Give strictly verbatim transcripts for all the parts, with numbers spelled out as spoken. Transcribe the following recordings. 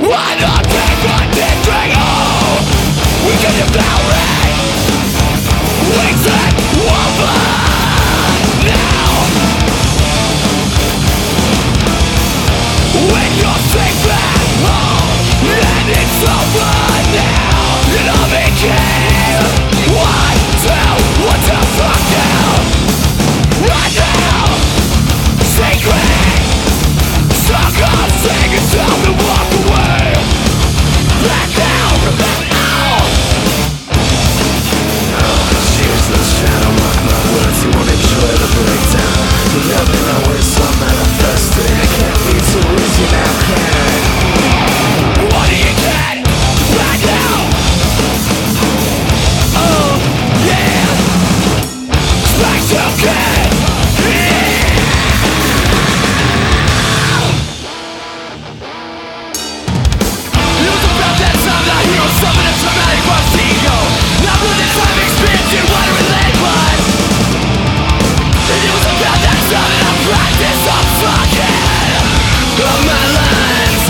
Why not take on this trigger? We can devour it. Wings and over now. When you're safe at home, and it's over now. You know me, kid. One, two, what the fuck now? Right now, secret. Suck up, sing it down and walk away. Back down, back out. It's useless trying to mock my words. You won't enjoy the breakdown. The loving always so manifesting. It can't be too easy now, can it? What do you get? Right now. Oh, yeah. Special kid. It was about that time that hero summoned a traumatic rust ego. Now with the time expansion, water and lead blood. And it was about that time that I practiced on fucking on my lines.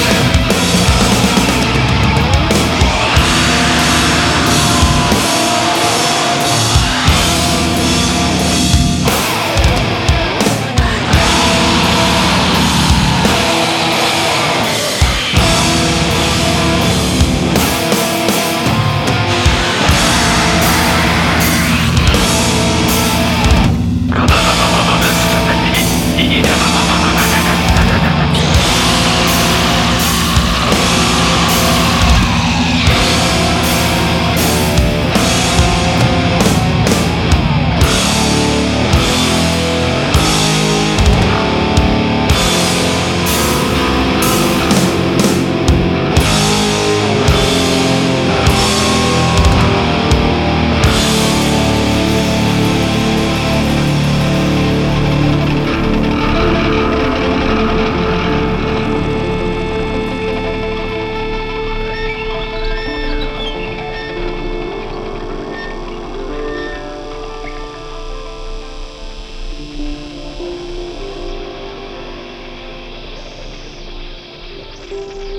Thank you.